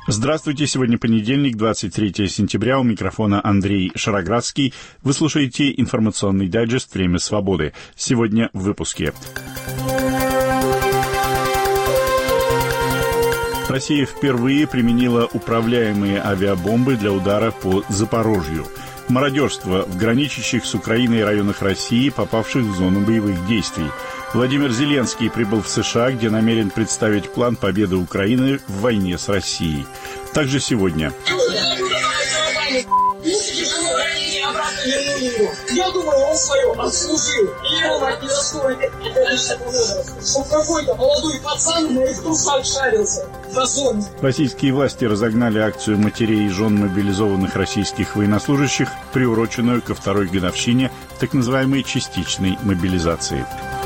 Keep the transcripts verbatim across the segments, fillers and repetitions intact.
Здравствуйте, сегодня понедельник, двадцать третьего сентября, у микрофона Андрей Шароградский. Вы слушаете информационный дайджест «Время свободы». Сегодня в выпуске. Россия впервые применила управляемые авиабомбы для удара по Запорожью. Мародерство в граничащих с Украиной районах России, попавших в зону боевых действий. Владимир Зеленский прибыл в США, где намерен представить план победы Украины в войне с Россией. Также сегодня. Я думаю, он свое отслужил. И он от недостойный личного возраста. Чтоб какой-то молодой пацан в моих трусах шарился. Фасон. Российские власти разогнали акцию матерей и жен мобилизованных российских военнослужащих, приуроченную ко второй годовщине так называемой частичной мобилизации.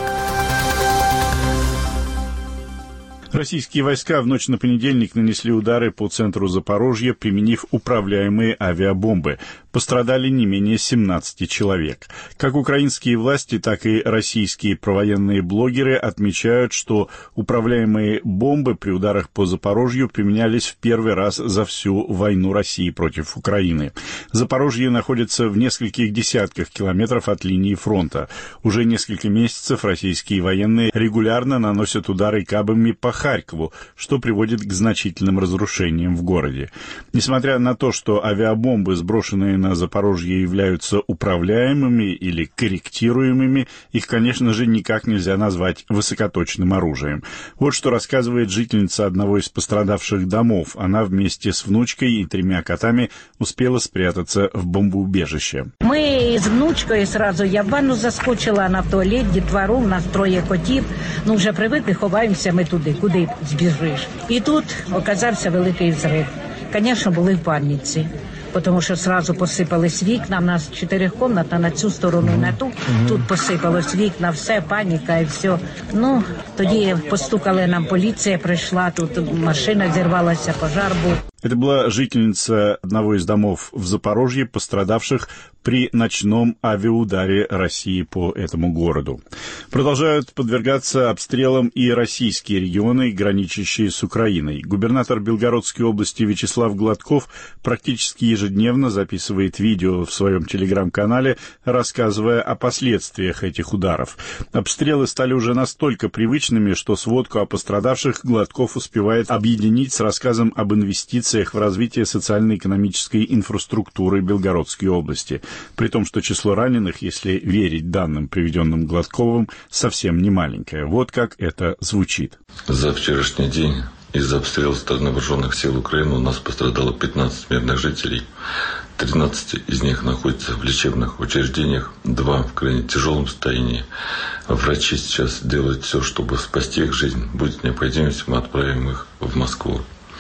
Российские войска в ночь на понедельник нанесли удары по центру Запорожья, применив управляемые авиабомбы. Пострадали не менее семнадцати человек. Как украинские власти, так и российские провоенные блогеры отмечают, что управляемые бомбы при ударах по Запорожью применялись в первый раз за всю войну России против Украины. Запорожье находится в нескольких десятках километров от линии фронта. Уже несколько месяцев российские военные регулярно наносят удары кабами по Харькову, что приводит к значительным разрушениям в городе. Несмотря на то, что авиабомбы, сброшенные на Запорожье, являются управляемыми или корректируемыми, их, конечно же, никак нельзя назвать высокоточным оружием. Вот что рассказывает жительница одного из пострадавших домов. Она вместе с внучкой и тремя котами успела спрятаться в бомбоубежище. Мы з внучкою сразу, я в ванну заскочила, она в туалет, дітвору, у нас троє котів. Ну, вже привикли, ховаємося ми туди, куди збіжиш. І тут оказався великий взрив. Звісно, були в паніці, тому що одразу посипались вікна, в нас чотирикомнатна, на цю сторону, на ту. Тут посипалось вікна, все, паніка і все. Ну, тоді постукали нам, поліція прийшла, тут машина зірвалася, пожар був. Это была жительница одного из домов в Запорожье, пострадавших при ночном авиаударе России по этому городу. Продолжают подвергаться обстрелам и российские регионы, граничащие с Украиной. Губернатор Белгородской области Вячеслав Гладков практически ежедневно записывает видео в своем телеграм-канале, рассказывая о последствиях этих ударов. Обстрелы стали уже настолько привычными, что сводку о пострадавших Гладков успевает объединить с рассказом об инвестициях в развитие социально-экономической инфраструктуры Белгородской области, при том, что число раненых, если верить данным, приведенным Гладковым, совсем не маленькое. Вот как это звучит. За вчерашний день из-за обстрела стороны вооруженных сил Украины у нас пострадало пятнадцать мирных жителей. тринадцать из них находятся в лечебных учреждениях, два в крайне тяжелом состоянии. Врачи сейчас делают все, чтобы спасти их жизнь. Будет необходимость, мы отправим их в Москву.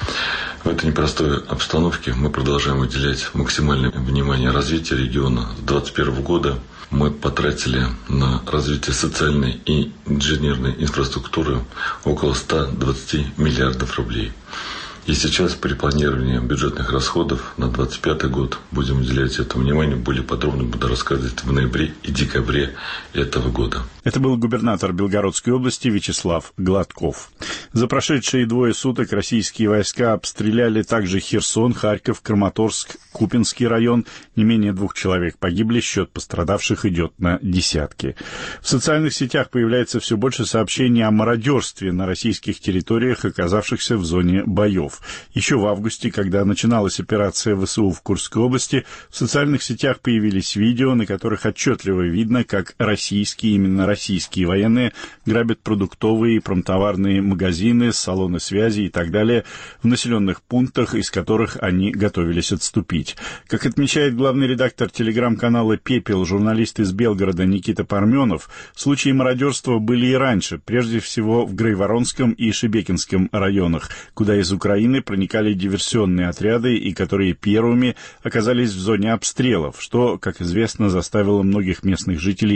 В этой непростой обстановке мы продолжаем уделять максимальное внимание развитию региона. С две тысячи двадцать первого года мы потратили на развитие социальной и инженерной инфраструктуры около ста двадцати миллиардов рублей. И сейчас при планировании бюджетных расходов на двадцать пятый год будем уделять этому внимание. Более подробно буду рассказывать в ноябре и декабре этого года. Это был губернатор Белгородской области Вячеслав Гладков. За прошедшие двое суток российские войска обстреляли также Херсон, Харьков, Краматорск, Купинский район. Не менее двух человек погибли, счет пострадавших идет на десятки. В социальных сетях появляется все больше сообщений о мародерстве на российских территориях, оказавшихся в зоне боев. Еще в августе, когда начиналась операция ВСУ в Курской области, в социальных сетях появились видео, на которых отчетливо видно, как российские, именно российские военные грабят продуктовые и промтоварные магазины, салоны связи и так далее в населенных пунктах, из которых они готовились отступить. Как отмечает главный редактор телеграм-канала «Пепел», журналист из Белгорода Никита Парменов, случаи мародерства были и раньше, прежде всего в Грайворонском и Шебекинском районах, куда из Украины проникали диверсионные отряды и которые первыми оказались в зоне обстрелов, что, как известно, заставило многих местных жителей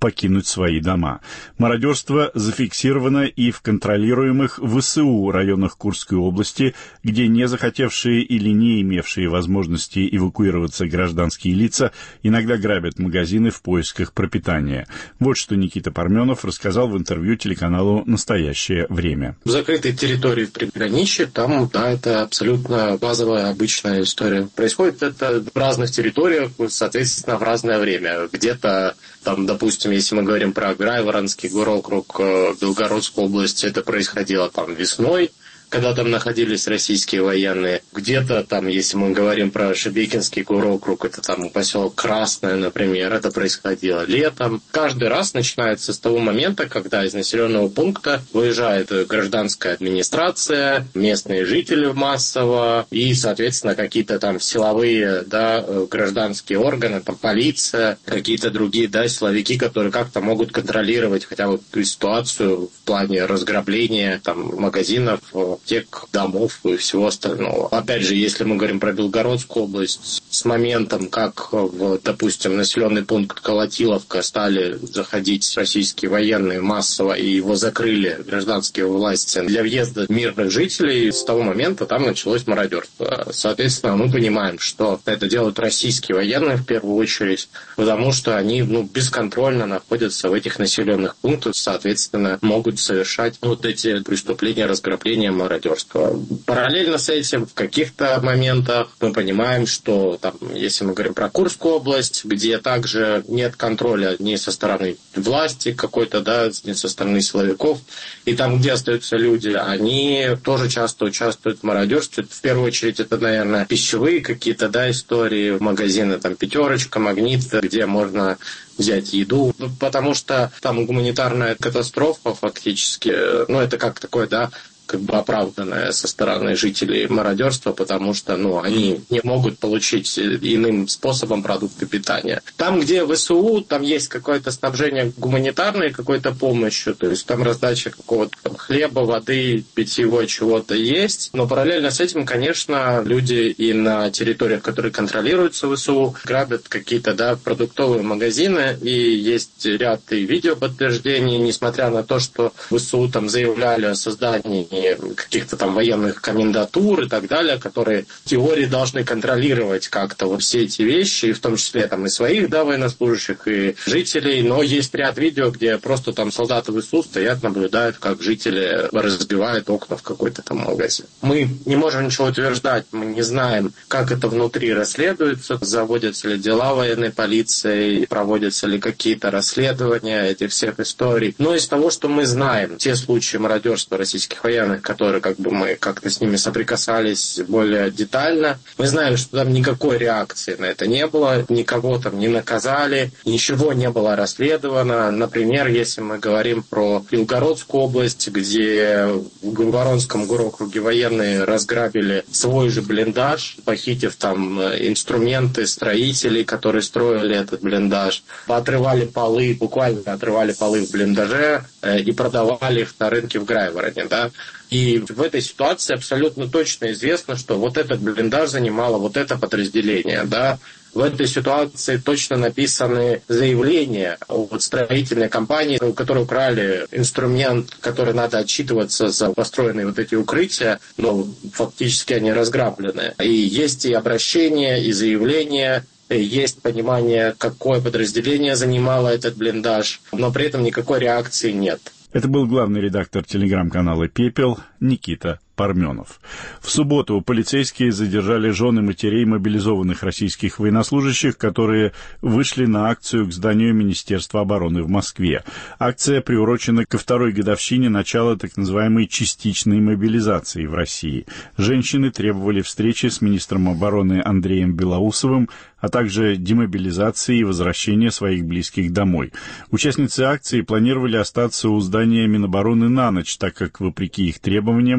покинуть свои дома. Мародерство зафиксировано и в контролируемых ВСУ районах Курской области, где не захотевшие или не имевшие возможности эвакуироваться гражданские лица иногда грабят магазины в поисках пропитания. Вот что Никита Парменов рассказал в интервью телеканалу «Настоящее время». В закрытой территории в приграничье, там, да, это абсолютно базовая, обычная история. Происходит это в разных территориях, соответственно, в разное время. Где-то, там, допустим, если мы говорим про Грайворонский горокруг, Белгородской области, это происходило там весной, когда там находились российские военные. Где-то там, если мы говорим про Шебекинский горокруг, это там поселок Красное, например, это происходило летом. Каждый раз начинается с того момента, когда из населенного пункта выезжает гражданская администрация, местные жители массово и, соответственно, какие-то там силовые, да, гражданские органы, там полиция, какие-то другие, да, силовики, которые как-то могут контролировать хотя бы ситуацию в плане разграбления там магазинов, аптек, домов и всего остального. Опять же, если мы говорим про Белгородскую область, с моментом, как, в, допустим, населенный пункт Колотиловка стали заходить российские военные массово и его закрыли гражданские власти для въезда мирных жителей, с того момента там началось мародерство. Соответственно, мы понимаем, что это делают российские военные в первую очередь, потому что они, ну, бесконтрольно находятся в этих населенных пунктах, соответственно, могут совершать вот эти преступления, разграбления, мародерства. Параллельно с этим в каких-то моментах мы понимаем, что там, если мы говорим про Курскую область, где также нет контроля ни со стороны власти какой-то, да, ни со стороны силовиков, и там, где остаются люди, они тоже часто участвуют в мародерстве. В первую очередь это, наверное, пищевые какие-то, да, истории, магазины, там, «Пятерочка», «Магнит», где можно взять еду, потому что там гуманитарная катастрофа фактически, ну, это как такое, да, как бы оправданное со стороны жителей мародерства, потому что, ну, они не могут получить иным способом продукты питания. Там, где ВСУ, там есть какое-то снабжение гуманитарной какой-то помощью, то есть там раздача какого-то там хлеба, воды, питьевой чего-то есть, но параллельно с этим, конечно, люди и на территориях, которые контролируются ВСУ, грабят какие-то, да, продуктовые магазины, и есть ряд и видеоподтверждений, несмотря на то, что ВСУ там заявляли о создании каких-то там военных комендатур и так далее, которые в теории должны контролировать как-то вот все эти вещи, и в том числе там и своих, да, военнослужащих, и жителей, но есть ряд видео, где просто там солдаты ВСУ стоят, наблюдают, как жители разбивают окна в какой-то там магазин. Мы не можем ничего утверждать, мы не знаем, как это внутри расследуется, заводятся ли дела военной полиции, проводятся ли какие-то расследования этих всех историй. Но из того, что мы знаем, те случаи мародерства российских военных, которые как бы мы как-то с ними соприкасались более детально. Мы знаем, что там никакой реакции на это не было, никого там не наказали, ничего не было расследовано. Например, если мы говорим про Белгородскую область, где в Воронском горокруге военные разграбили свой же блиндаж, похитив там инструменты строителей, которые строили этот блиндаж, поотрывали полы, буквально отрывали полы в блиндаже и продавали их на рынке в Грайвороне, да. И в этой ситуации абсолютно точно известно, что вот этот блиндаж занимало вот это подразделение, да. В этой ситуации точно написаны заявления от строительной компании, у которой украли инструмент, который надо отчитываться за построенные вот эти укрытия, но фактически они разграблены. И есть и обращения, и заявления, есть понимание, какое подразделение занимало этот блиндаж, но при этом никакой реакции нет. Это был главный редактор телеграм-канала «Пепел» Никита Парменов. В субботу полицейские задержали жены матерей мобилизованных российских военнослужащих, которые вышли на акцию к зданию Министерства обороны в Москве. Акция приурочена ко второй годовщине начала так называемой частичной мобилизации в России. Женщины требовали встречи с министром обороны Андреем Белоусовым, а также демобилизации и возвращения своих близких домой. Участницы акции планировали остаться у здания Минобороны на ночь, так как, вопреки их требованиям, к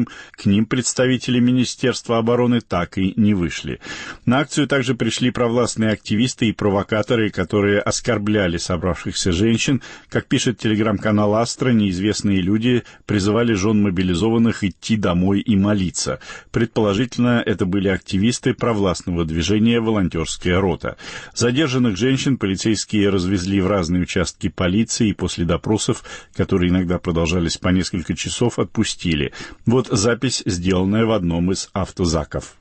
к ним представители Министерства обороны так и не вышли. На акцию также пришли провластные активисты и провокаторы, которые оскорбляли собравшихся женщин. Как пишет телеграм-канал «Астра», неизвестные люди призывали жен мобилизованных идти домой и молиться. Предположительно, это были активисты провластного движения «Волонтерская рота». Задержанных женщин полицейские развезли в разные участки полиции и после допросов, которые иногда продолжались по несколько часов, отпустили. Вот запись, сделанная в одном из автозаков.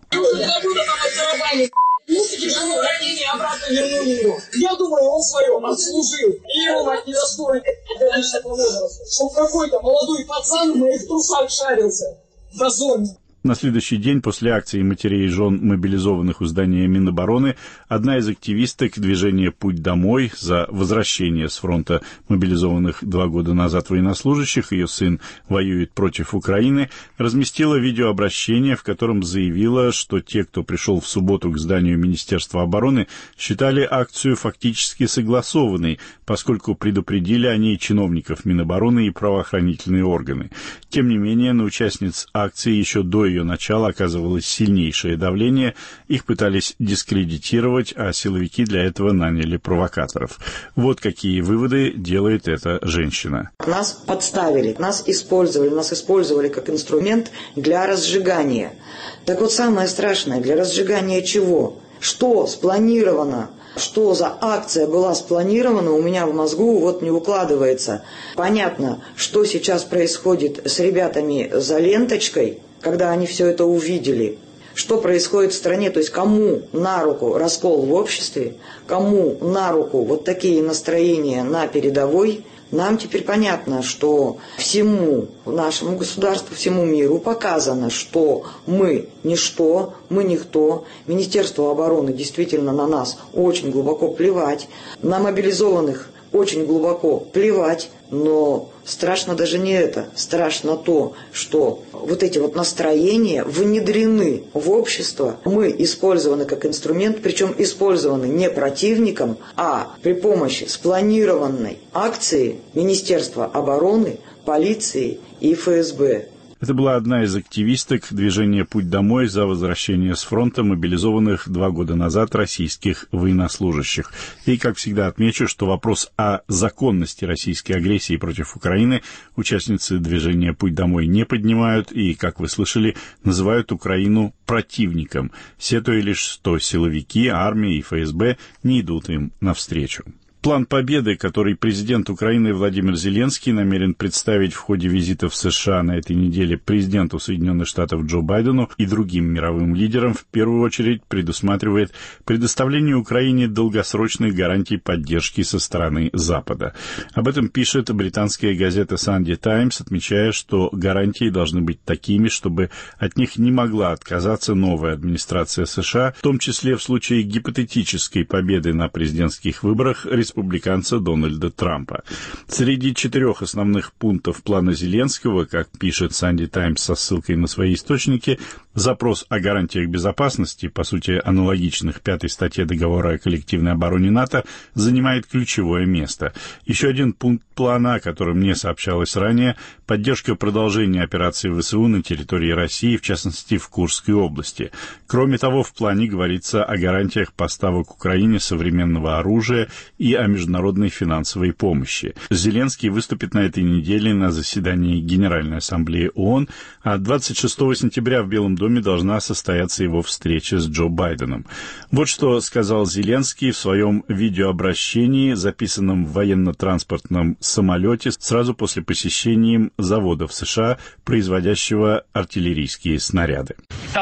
Я думаю, он свое отслужил. И его мать недостоин приграничного возраста. Чтоб какой-то молодой пацан в моих трусах шарился. Дозорник. На следующий день после акции матерей и жен мобилизованных у здания Минобороны одна из активисток движения «Путь домой» за возвращение с фронта мобилизованных два года назад военнослужащих, ее сын воюет против Украины, разместила видеообращение, в котором заявила, что те, кто пришел в субботу к зданию Министерства обороны, считали акцию фактически согласованной, поскольку предупредили о ней чиновников Минобороны и правоохранительные органы. Тем не менее, на участниц акции еще до ее начала оказывалось сильнейшее давление, их пытались дискредитировать, а силовики для этого наняли провокаторов. Вот какие выводы делает эта женщина. Нас подставили, нас использовали, нас использовали как инструмент для разжигания. Так вот, самое страшное, для разжигания чего? Что спланировано? Что за акция была спланирована, у меня в мозгу вот не укладывается. Понятно, что сейчас происходит с ребятами за ленточкой, когда они все это увидели. Что происходит в стране, то есть кому на руку раскол в обществе, кому на руку вот такие настроения на передовой. Нам теперь понятно, что всему нашему государству, всему миру показано, что мы ничто, мы никто. Министерству обороны действительно на нас очень глубоко плевать, на мобилизованных очень глубоко плевать, но страшно даже не это, страшно то, что вот эти вот настроения внедрены в общество, мы использованы как инструмент, причем использованы не противником, а при помощи спланированной акции Министерства обороны, полиции и эф эс бэ. Это была одна из активисток движения «Путь домой» за возвращение с фронта мобилизованных два года назад российских военнослужащих. И, как всегда, отмечу, что вопрос о законности российской агрессии против Украины участницы движения «Путь домой» не поднимают и, как вы слышали, называют Украину противником, сетуя лишь, что силовики, армия и эф эс бэ не идут им навстречу. План победы, который президент Украины Владимир Зеленский намерен представить в ходе визита в США на этой неделе президенту Соединенных Штатов Джо Байдену и другим мировым лидерам, в первую очередь предусматривает предоставление Украине долгосрочных гарантий поддержки со стороны Запада. Об этом пишет британская газета Sunday Times, отмечая, что гарантии должны быть такими, чтобы от них не могла отказаться новая администрация США, в том числе в случае гипотетической победы на президентских выборах республиканца Дональда Трампа. Среди четырех основных пунктов плана Зеленского, как пишет Sunday Times со ссылкой на свои источники, запрос о гарантиях безопасности, по сути аналогичных пятой статье договора о коллективной обороне НАТО, занимает ключевое место. Еще один пункт плана, о котором не сообщалось ранее, поддержка продолжения операции вэ эс у на территории России, в частности в Курской области. Кроме того, в плане говорится о гарантиях поставок Украине современного оружия и о международной финансовой помощи. Зеленский выступит на этой неделе на заседании Генеральной Ассамблеи ООН, а двадцать шестого сентября в Белом доме должна состояться его встреча с Джо Байденом. Вот что сказал Зеленский в своем видеообращении, записанном в военно-транспортном самолете сразу после посещения завода в США, производящего артиллерийские снаряды.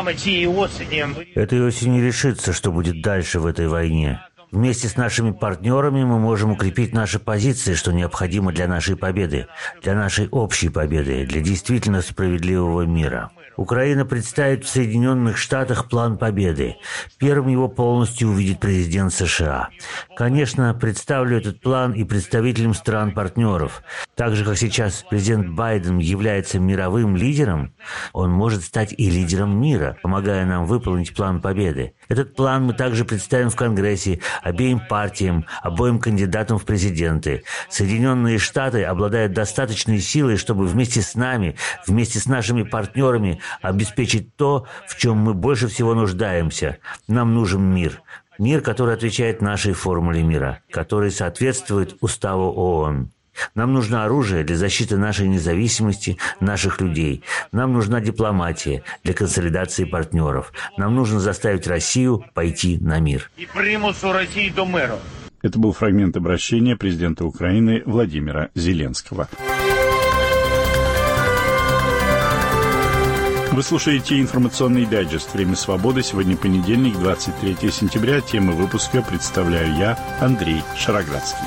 Этой осенью решится, что будет дальше в этой войне. Вместе с нашими партнерами мы можем укрепить наши позиции, что необходимо для нашей победы, для нашей общей победы, для действительно справедливого мира. Украина представит в Соединенных Штатах план победы. Первым его полностью увидит президент США. Конечно, представлю этот план и представителям стран-партнеров. Так же, как сейчас президент Байден является мировым лидером, он может стать и лидером мира, помогая нам выполнить план победы. Этот план мы также представим в Конгрессе обеим партиям, обоим кандидатам в президенты. Соединенные Штаты обладают достаточной силой, чтобы вместе с нами, вместе с нашими партнерами обеспечить то, в чем мы больше всего нуждаемся. Нам нужен мир. Мир, который отвечает нашей формуле мира, который соответствует уставу ООН. Нам нужно оружие для защиты нашей независимости, наших людей. Нам нужна дипломатия для консолидации партнеров. Нам нужно заставить Россию пойти на мир. И примусу России до мира. Это был фрагмент обращения президента Украины Владимира Зеленского. Вы слушаете информационный дайджест «Время свободы». Сегодня понедельник, двадцать третьего сентября. Темы выпуска представляю я, Андрей Шароградский.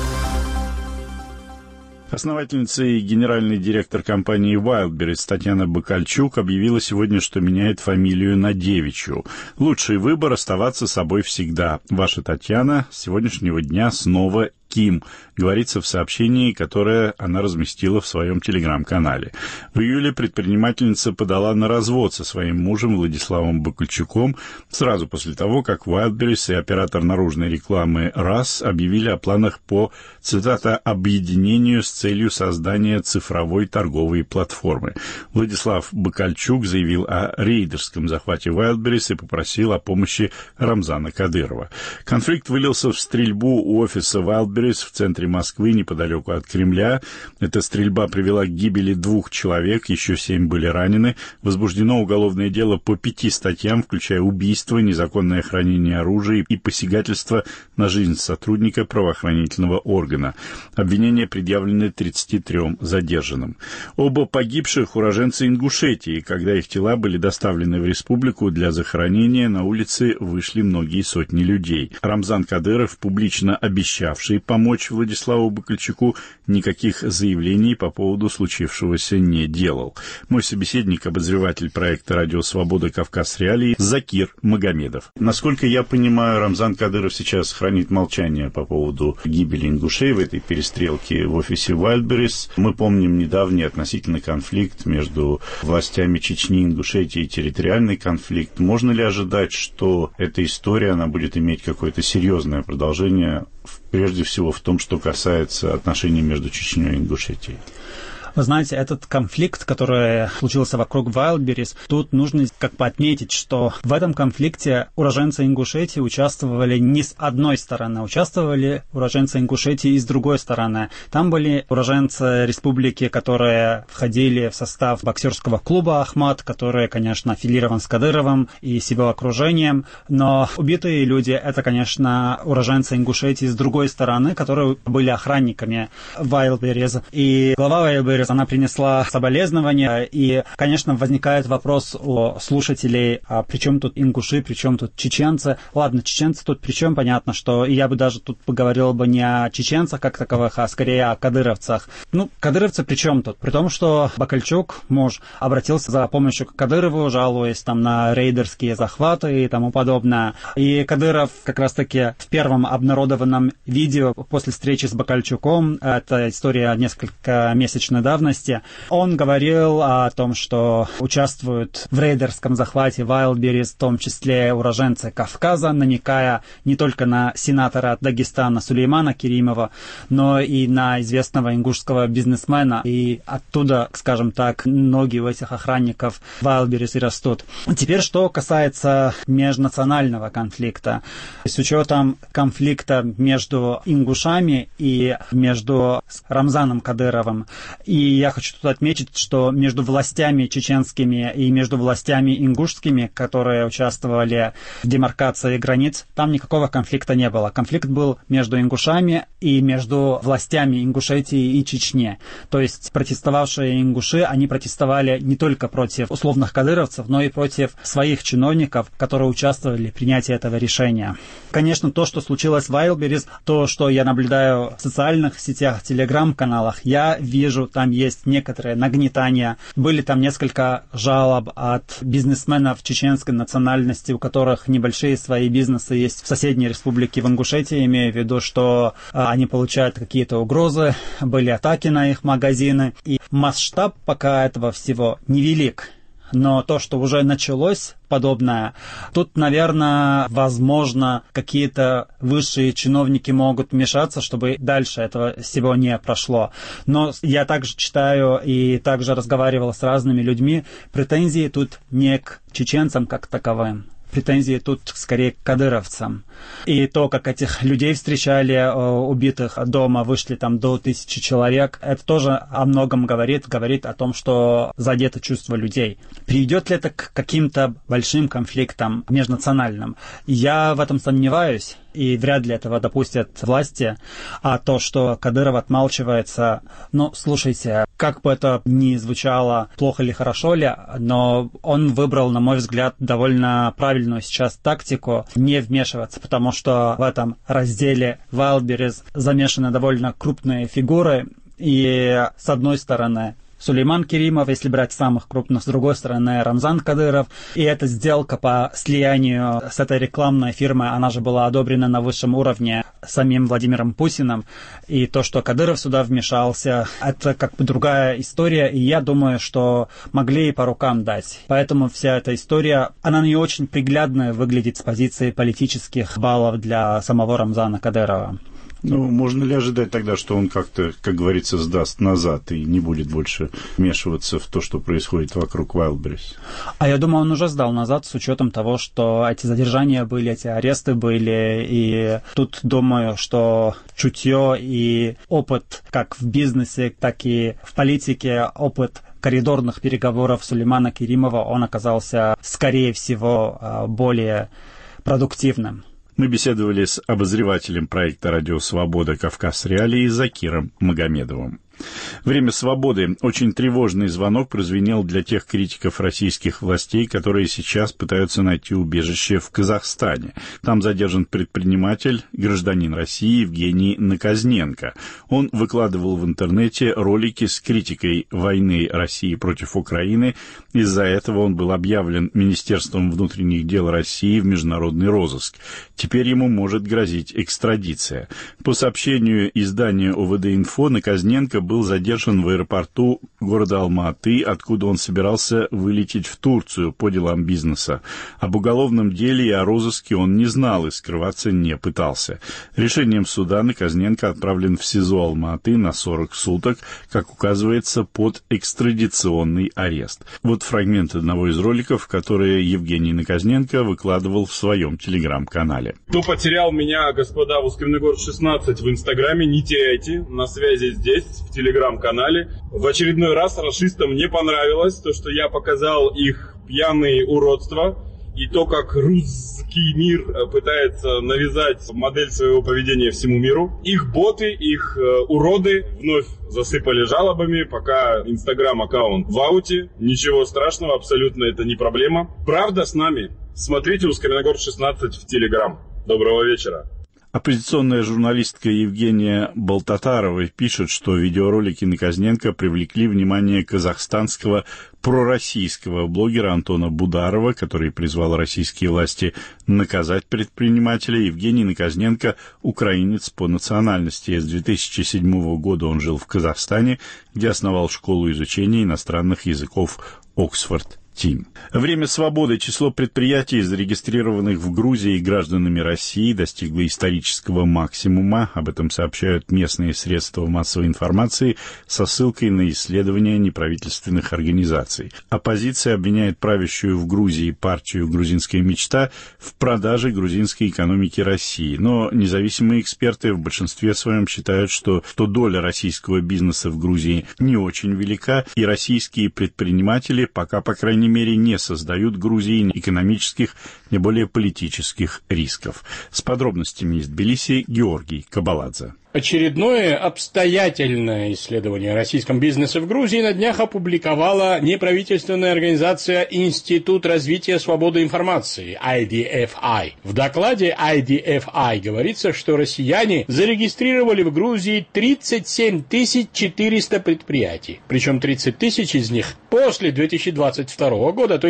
Основательница и генеральный директор компании Wildberries Татьяна Бакальчук объявила сегодня, что меняет фамилию на девичью. Лучший выбор — оставаться собой всегда. Ваша Татьяна с сегодняшнего дня снова Ким, говорится в сообщении, которое она разместила в своем телеграм-канале. В июле предпринимательница подала на развод со своим мужем Владиславом Бакальчуком сразу после того, как Wildberries и оператор наружной рекламы РАС объявили о планах по, цитата, «объединению с целью создания цифровой торговой платформы». Владислав Бакальчук заявил о рейдерском захвате Wildberries и попросил о помощи Рамзана Кадырова. Конфликт вылился в стрельбу у офиса Wildberries в центре Москвы, неподалеку от Кремля. Эта стрельба привела к гибели двух человек, еще семь были ранены. Возбуждено уголовное дело по пяти статьям, включая убийство, незаконное хранение оружия и посягательство на жизнь сотрудника правоохранительного органа. Обвинения предъявлены тридцати трем задержанным. Оба погибших уроженцы Ингушетии. Когда их тела были доставлены в республику для захоронения, на улице вышли многие сотни людей. Рамзан Кадыров, публично обещавший помочь Владиславу Бакальчуку, никаких заявлений по поводу случившегося не делал. Мой собеседник, обозреватель проекта «Радио Свобода. Кавказ. Реалии» Закир Магомедов. Насколько я понимаю, Рамзан Кадыров сейчас хранит молчание по поводу гибели ингушей в этой перестрелке в офисе Wildberries. Мы помним недавний относительный конфликт между властями Чечни, Ингушетии и территориальный конфликт. Можно ли ожидать, что эта история она будет иметь какое-то серьезное продолжение, прежде всего в том, что касается отношений между Чечней и Ингушетией? Вы знаете, этот конфликт, который случился вокруг Wildberries, тут нужно как бы отметить, что в этом конфликте уроженцы Ингушетии участвовали не с одной стороны, участвовали уроженцы Ингушетии и с другой стороны. Там были уроженцы республики, которые входили в состав боксерского клуба «Ахмат», который, конечно, аффилирован с Кадыровым и с его окружением, но убитые люди — это, конечно, уроженцы Ингушетии с другой стороны, которые были охранниками Wildberries. И глава Wildberries, она принесла соболезнования, и, конечно, возникает вопрос у слушателей, а при чем тут ингуши, при чем тут чеченцы? Ладно, чеченцы тут при чем? Понятно, что я бы даже тут поговорил бы не о чеченцах как таковых, а скорее о кадыровцах. Ну, кадыровцы при чем тут? При том, что Бакальчук, муж, обратился за помощью к Кадырову, жалуясь там на рейдерские захваты и тому подобное. И Кадыров как раз-таки в первом обнародованном видео после встречи с Бакальчуком, это история несколько месячной давности, он говорил о том, что участвуют в рейдерском захвате Wildberries, в том числе уроженцы Кавказа, намекая не только на сенатора Дагестана Сулеймана Керимова, но и на известного ингушского бизнесмена. И оттуда, скажем так, ноги у этих охранников Wildberries и растут. Теперь, что касается межнационального конфликта. С учетом конфликта между ингушами и между Рамзаном Кадыровым. И я хочу тут отметить, что между властями чеченскими и между властями ингушскими, которые участвовали в демаркации границ, там никакого конфликта не было. Конфликт был между ингушами и между властями Ингушетии и Чечни. То есть протестовавшие ингуши, они протестовали не только против условных кадыровцев, но и против своих чиновников, которые участвовали в принятии этого решения. Конечно, то, что случилось в Wildberries, то, что я наблюдаю в социальных сетях, телеграм-каналах, я вижу, там есть некоторые нагнетания. Были там несколько жалоб от бизнесменов чеченской национальности, у которых небольшие свои бизнесы есть в соседней республике, в Ингушетии, имею в виду, что а, они получают какие-то угрозы, были атаки на их магазины. И масштаб пока этого всего невелик. но то, что уже началось подобное, тут, наверное, возможно, какие-то высшие чиновники могут вмешаться, чтобы дальше этого всего не прошло. Но я также читаю и также разговаривал с разными людьми, претензии тут не к чеченцам как таковым. Претензии тут скорее к кадыровцам. И то, как этих людей встречали, убитых дома, вышли там до тысячи человек, это тоже о многом говорит, говорит о том, что задето чувство людей. Приведет ли это к каким-то большим конфликтам межнациональным? Я в этом сомневаюсь, и вряд ли этого допустят власти. А то, что Кадыров отмалчивается, ну, слушайте, как бы это ни звучало, плохо ли, хорошо ли, но он выбрал, на мой взгляд, довольно правильную сейчас тактику не вмешиваться, потому что в этом разделе Wildberries замешаны довольно крупные фигуры, и с одной стороны Сулейман Керимов, если брать самых крупных, с другой стороны Рамзан Кадыров. И эта сделка по слиянию с этой рекламной фирмой, она же была одобрена на высшем уровне самим Владимиром Путиным. И то, что Кадыров сюда вмешался, это как бы другая история. И я думаю, что могли и по рукам дать. Поэтому вся эта история, она не очень приглядно выглядит с позиции политических баллов для самого Рамзана Кадырова. Ну, можно ли ожидать тогда, что он как-то, как говорится, сдаст назад и не будет больше вмешиваться в то, что происходит вокруг Wildberries? А я думаю, он уже сдал назад с учетом того, что эти задержания были, эти аресты были, и тут думаю, что чутье и опыт как в бизнесе, так и в политике, опыт коридорных переговоров Сулеймана Керимова, он оказался, скорее всего, более продуктивным. Мы беседовали с обозревателем проекта «Радио Свобода. Кавказ Реалии» Закиром Магомедовым. Время свободы. Очень тревожный звонок прозвенел для тех критиков российских властей, которые сейчас пытаются найти убежище в Казахстане. Там задержан предприниматель, гражданин России Евгений Наказненко. Он выкладывал в интернете ролики с критикой войны России против Украины. Из-за этого он был объявлен Министерством внутренних дел России в международный розыск. Теперь ему может грозить экстрадиция. По сообщению издания О В Д Инфо, Наказненко был задержан в аэропорту города Алма-Аты, откуда он собирался вылететь в Турцию по делам бизнеса. Об уголовном деле и о розыске он не знал и скрываться не пытался. Решением суда Наказненко отправлен в СИЗО Алма-Аты на сорок суток, как указывается, под экстрадиционный арест. Вот фрагмент одного из роликов, которые Евгений Наказненко выкладывал в своем телеграм-канале. Кто потерял меня, господа, в Ускореногорск шестнадцать в Инстаграме, не теряйте, на связи здесь, в телеграм-канале. В очередной раз расистам не понравилось то, что я показал их пьяные уродства и то, как русский мир пытается навязать модель своего поведения всему миру. Их боты, их э, уроды вновь засыпали жалобами, пока инстаграм-аккаунт в ауте. Ничего страшного, абсолютно это не проблема. Правда с нами. Смотрите Ускореногорск шестнадцать в телеграм. Доброго вечера. Оппозиционная журналистка Евгения Болтатарова пишет, что видеоролики Наказненко привлекли внимание казахстанского пророссийского блогера Антона Бударова, который призвал российские власти наказать предпринимателя. Евгений Наказненко – украинец по национальности. С две тысячи седьмого года он жил в Казахстане, где основал школу изучения иностранных языков «Оксфорд». Время свободы. Число предприятий, зарегистрированных в Грузии гражданами России, достигло исторического максимума. Об этом сообщают местные средства массовой информации со ссылкой на исследования неправительственных организаций. Оппозиция обвиняет правящую в Грузии партию «Грузинская мечта» в продаже грузинской экономики России. Но независимые эксперты в большинстве своем считают, что, что доля российского бизнеса в Грузии не очень велика, и российские предприниматели пока, по крайней мере, не создают Грузии экономических, не более политических рисков. С подробностями из Тбилиси Георгий Кабаладзе. Очередное обстоятельное исследование о российском бизнесе в Грузии на днях опубликовала неправительственная организация Институт развития свободы информации ай ди эф ай. В докладе ай ди эф ай говорится, что россияне зарегистрировали в Грузии тридцать семь тысяч четыреста предприятий. Причем тридцать тысяч из них после две тысячи двадцать второго года, то есть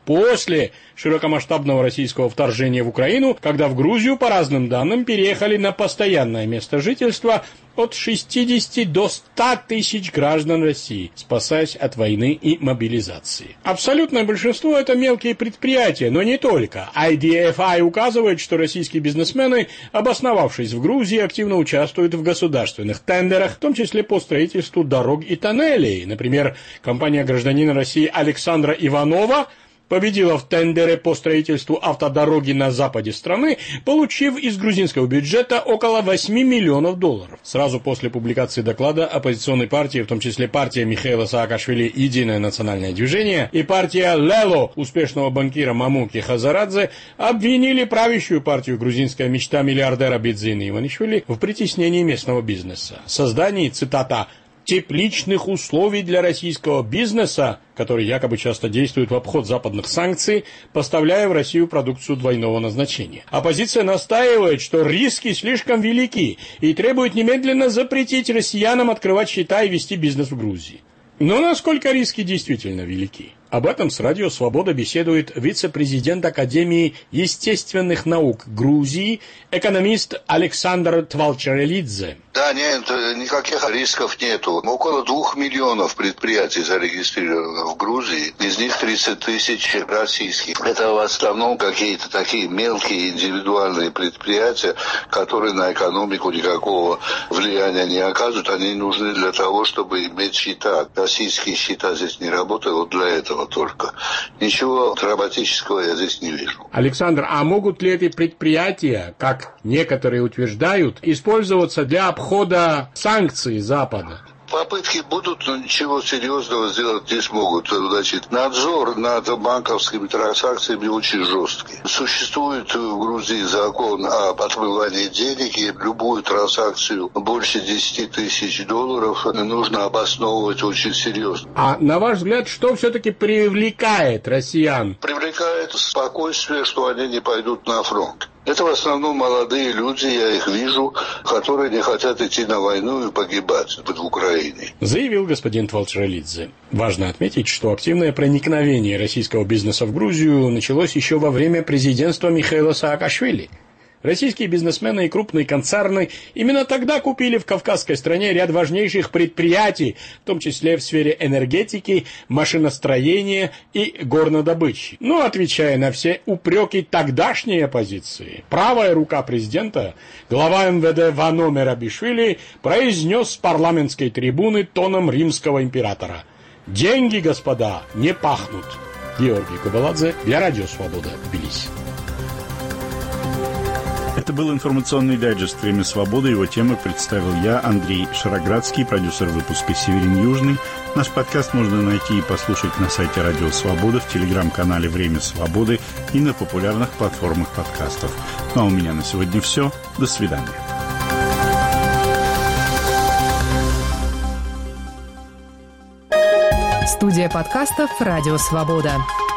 после широкомасштабного российского вторжения в Украину, когда в Грузию, по разным данным, переехали на постоянное место жительства от шестидесяти до ста тысяч граждан России, спасаясь от войны и мобилизации. Абсолютное большинство – это мелкие предприятия, но не только. ай ди эф ай указывает, что российские бизнесмены, обосновавшись в Грузии, активно участвуют в государственных тендерах, в том числе по строительству дорог и тоннелей. Например, компания гражданина России Александра Иванова победила в тендере по строительству автодороги на западе страны, получив из грузинского бюджета около восьми миллионов долларов. Сразу после публикации доклада оппозиционной партии, в том числе партия Михаила Саакашвили «Единое национальное движение» и партия Лело успешного банкира Мамуки Хазарадзе, обвинили правящую партию «Грузинская мечта» миллиардера Бидзины Иванишвили в притеснении местного бизнеса, создании, цитата, тепличных условий для российского бизнеса, который якобы часто действует в обход западных санкций, поставляя в Россию продукцию двойного назначения. Оппозиция настаивает, что риски слишком велики и требует немедленно запретить россиянам открывать счета и вести бизнес в Грузии. Но насколько риски действительно велики? Об этом с Радио Свобода беседует вице-президент Академии естественных наук Грузии, экономист Александр Твалчарелидзе. Да, нет, никаких рисков нету. Около двух миллионов предприятий зарегистрировано в Грузии, из них тридцать тысяч российских. Это в основном какие-то такие мелкие индивидуальные предприятия, которые на экономику никакого влияния не оказывают. Они нужны для того, чтобы иметь счета. Российские счета здесь не работают вот для этого только. Ничего драматического я здесь не вижу. Александр, а могут ли эти предприятия, как некоторые утверждают, использоваться для обхода санкций Запада? Попытки будут, но ничего серьезного сделать не смогут. Значит, надзор над банковскими транзакциями очень жесткий. Существует в Грузии закон об отмывании денег, и любую транзакцию больше десяти тысяч долларов нужно обосновывать очень серьезно. А на ваш взгляд, что все-таки привлекает россиян? Привлекает спокойствие, что они не пойдут на фронт. Это в основном молодые люди, я их вижу, которые не хотят идти на войну и погибать в Украине. Заявил господин Твалчарелидзе. Важно отметить, что активное проникновение российского бизнеса в Грузию началось еще во время президентства Михаила Саакашвили. Российские бизнесмены и крупные концерны именно тогда купили в кавказской стране ряд важнейших предприятий, в том числе в сфере энергетики, машиностроения и горнодобычи. Но, отвечая на все упреки тогдашней оппозиции, правая рука президента, глава эм вэ дэ Вано Мерабишвили, произнес с парламентской трибуны тоном римского императора: «Деньги, господа, не пахнут». Георгий Кубаладзе для Радио Свобода, Тбилиси. Это был информационный дайджест «Время свободы». Его темы представил я, Андрей Шароградский, продюсер выпуска «Северин Южный». Наш подкаст можно найти и послушать на сайте Радио Свобода, в телеграм-канале «Время свободы» и на популярных платформах подкастов. Ну а у меня на сегодня все. До свидания. Студия подкастов «Радио Свобода».